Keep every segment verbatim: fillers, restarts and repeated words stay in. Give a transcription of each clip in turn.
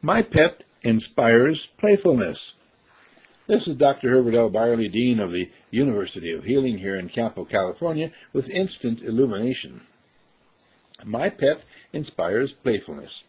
My pet inspires playfulness. This is Doctor Herbert L. Byerly, Dean of the University of Healing here in Campo, California, with instant illumination. My pet inspires playfulness.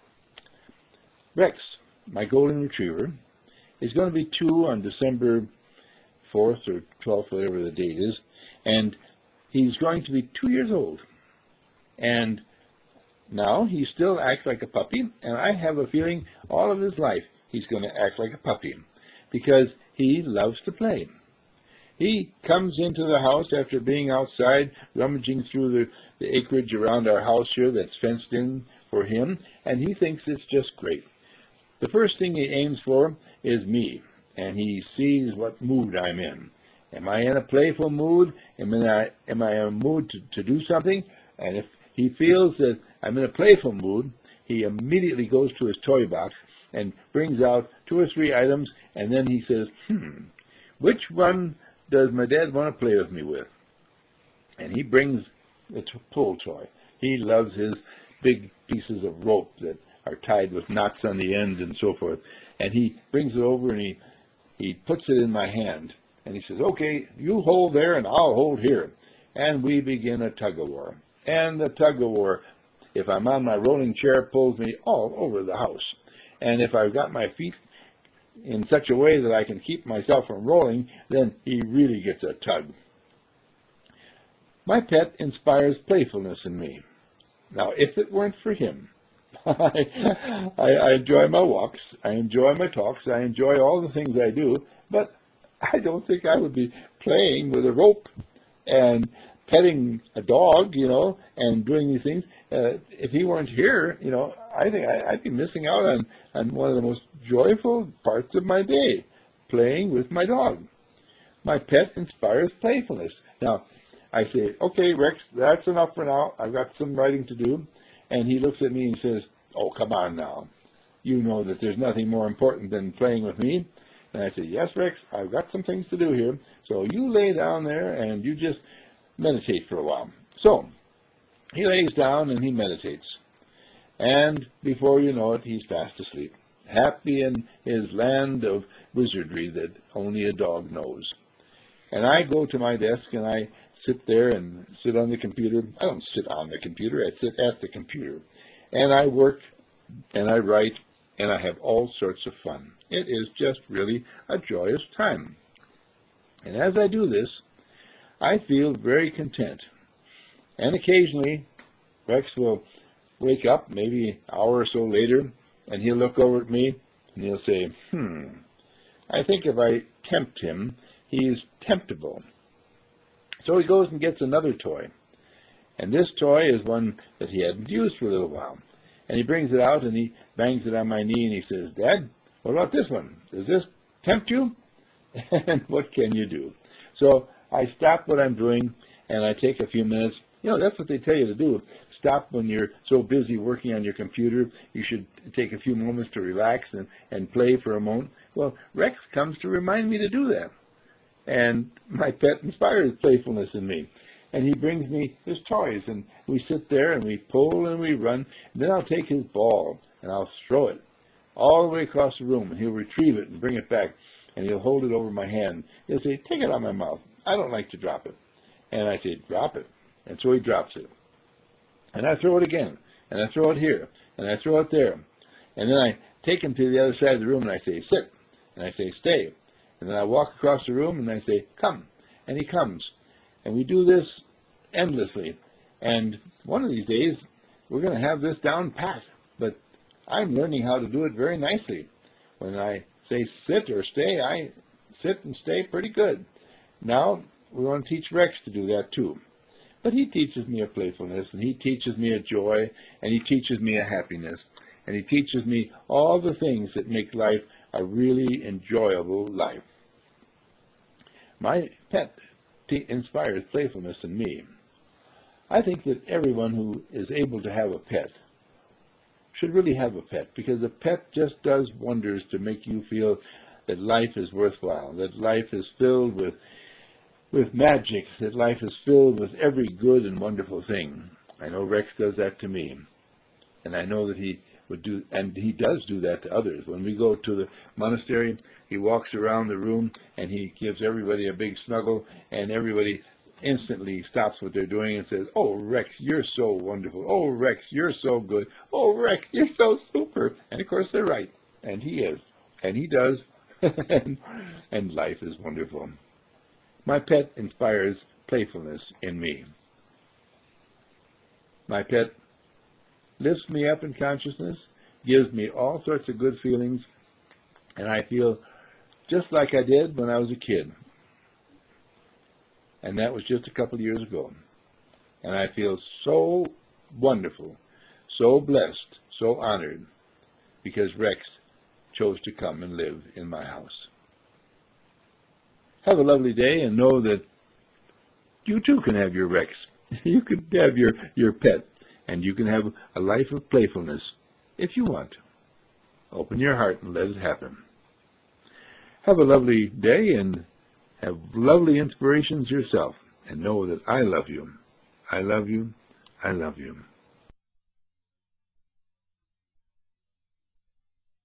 Rex, my golden retriever, is going to be two on December fourth or twelfth, whatever the date is, and he's going to be two years old. And now he still acts like a puppy, and I have a feeling all of his life he's going to act like a puppy because he loves to play. He comes into the house after being outside, rummaging through the, the acreage around our house here that's fenced in for him, and he thinks it's just great. The first thing he aims for is me, and he sees what mood I'm in. Am I in a playful mood? Am I, am I in a mood to, to do something? And if he feels that I'm in a playful mood, he immediately goes to his toy box and brings out two or three items, and then he says, hmm, which one does my dad want to play with me with? And he brings the pull toy. He loves his big pieces of rope that are tied with knots on the end and so forth. And he brings it over and he, he puts it in my hand. And he says, okay, you hold there and I'll hold here. And we begin a tug-of-war. And the tug-of-war, if I'm on my rolling chair, pulls me all over the house. And if I've got my feet in such a way that I can keep myself from rolling, then he really gets a tug. My pet inspires playfulness in me. Now, if it weren't for him, I, I, I enjoy my walks, I enjoy my talks, I enjoy all the things I do, but I don't think I would be playing with a rope and petting a dog, you know, and doing these things. Uh, if he weren't here, you know, I think I, I'd be missing out on, on one of the most joyful parts of my day, playing with my dog. My pet inspires playfulness. Now, I say, okay, Rex, that's enough for now. I've got some writing to do. And he looks at me and says, oh, come on now. You know that there's nothing more important than playing with me. And I say, yes, Rex, I've got some things to do here. So you lay down there and you just meditate for a while. So he lays down and he meditates. And before you know it, he's fast asleep, happy in his land of wizardry that only a dog knows. And I go to my desk and I sit there and sit on the computer. I don't sit on the computer, I sit at the computer. And I work and I write and I have all sorts of fun. It is just really a joyous time. And as I do this, I feel very content. And occasionally, Rex will wake up, maybe an hour or so later, and he'll look over at me and he'll say, hmm, I think if I tempt him, he's temptable. So he goes and gets another toy. And this toy is one that he hadn't used for a little while. And he brings it out and he bangs it on my knee and he says, Dad, what about this one? Does this tempt you? And what can you do? So I stop what I'm doing and I take a few minutes. You know, that's what they tell you to do. Stop when you're so busy working on your computer. You should take a few moments to relax and, and play for a moment. Well, Rex comes to remind me to do that. And my pet inspires playfulness in me. And he brings me his toys, and we sit there and we pull and we run. And then I'll take his ball and I'll throw it all the way across the room, and he'll retrieve it and bring it back, and he'll hold it over my hand. He'll say, take it out of my mouth. I don't like to drop it. And I say, drop it. And so he drops it. And I throw it again, and I throw it here, and I throw it there. And then I take him to the other side of the room, and I say, sit. And I say, stay. And then I walk across the room, and I say, come. And he comes. And we do this endlessly. And one of these days, we're going to have this down pat. But I'm learning how to do it very nicely. When I say sit or stay, I sit and stay pretty good. Now, we want to teach Rex to do that too. But he teaches me a playfulness, and he teaches me a joy, and he teaches me a happiness, and he teaches me all the things that make life a really enjoyable life. My pet inspires playfulness in me. I think that everyone who is able to have a pet should really have a pet, because a pet just does wonders to make you feel that life is worthwhile, that life is filled with with magic, that life is filled with every good and wonderful thing. I know Rex does that to me, and I know that he would do, and he does do that to others. When we go to the monastery, he walks around the room and he gives everybody a big snuggle, and everybody instantly stops what they're doing and says, "Oh, Rex, you're so wonderful. Oh, Rex, you're so good. Oh, Rex, you're so super." And of course they're right, and he is, and he does, and, and life is wonderful. My pet inspires playfulness in me. My pet lifts me up in consciousness, gives me all sorts of good feelings, and I feel just like I did when I was a kid. And that was just a couple of years ago. And I feel so wonderful, so blessed, so honored, because Rex chose to come and live in my house. Have a lovely day, and know that you too can have your Rex. You can have your, your pet, and you can have a life of playfulness if you want. Open your heart and let it happen. Have a lovely day, and have lovely inspirations yourself, and know that I love you. I love you. I love you.